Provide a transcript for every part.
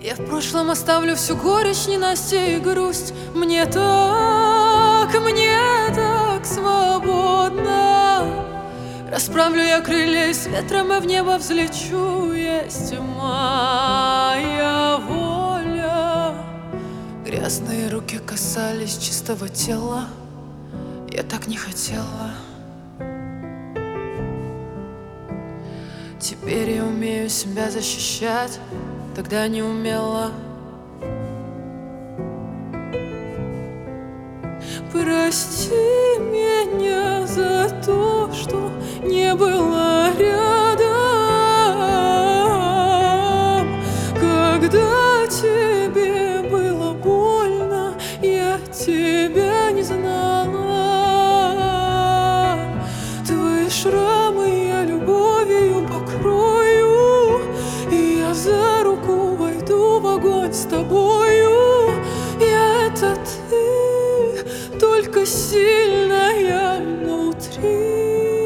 Я в прошлом оставлю всю горечь, ненастье и грусть. Мне так свободно. Расправлю я крылья, и с ветром и в небо взлечу. Есть моя воля. Грязные руки касались чистого тела. Я так не хотела. Теперь я умею себя защищать, тогда не умела. Прости меня за то, что не была рядом. Когда тебе было больно, я тебя не знала. Твои шрамы я любовью покрою, и я за руку войду в огонь с тобою. Я — это ты, только сильная внутри.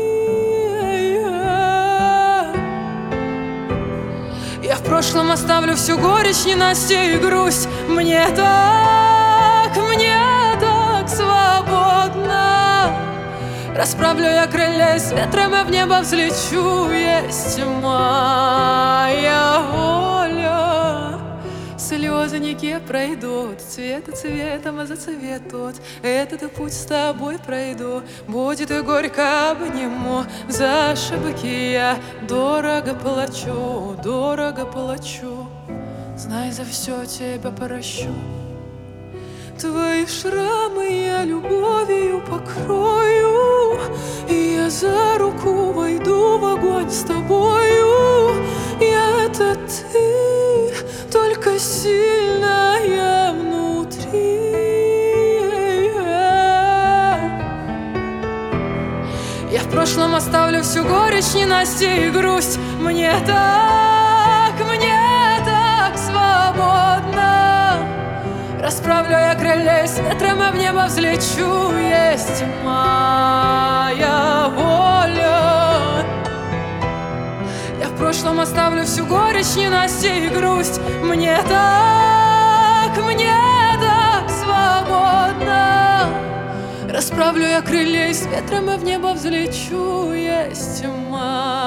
Я в прошлом оставлю всю горечь, ненастье и грусть. Мне так свободно. Расправлю я крылья, и с ветром и в небо взлечу. Есть моя воля. Слезы неки пройдут, цвета цветом зацветут. Этот путь с тобой пройду, будет и горько обниму. За ошибки я дорого плачу, дорого плачу. Знай, за все тебя прощу. Твои шрамы я любовью покрою, и я за руку войду в огонь с тобою. Я — это ты, только сильная внутри. Я в прошлом оставлю всю горечь, ненастье и грусть. Мне так свободно. Расправлю я крылья, и с ветром и в небо взлечу. Есть моя воля. Я в прошлом оставлю всю горечь, ненастье и грусть. Мне так свободно. Расправлю я крылья, и с ветром и в небо взлечу. Есть моя